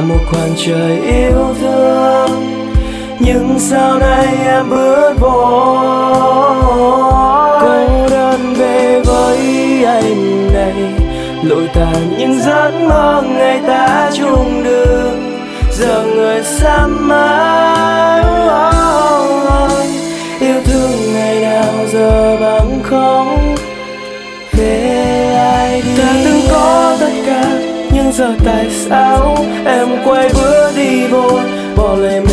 một khoảng trời yêu thương, nhưng sau này em bước vội cô đơn về với anh này, lụi tàn những giấc mơ ngày ta chung đường, giờ người xa mãi. Yêu thương ngày nào giờ bằng không về ai đi. Ta từng có tất cả nhưng giờ tại sao em quay bước đi vội, bỏ lại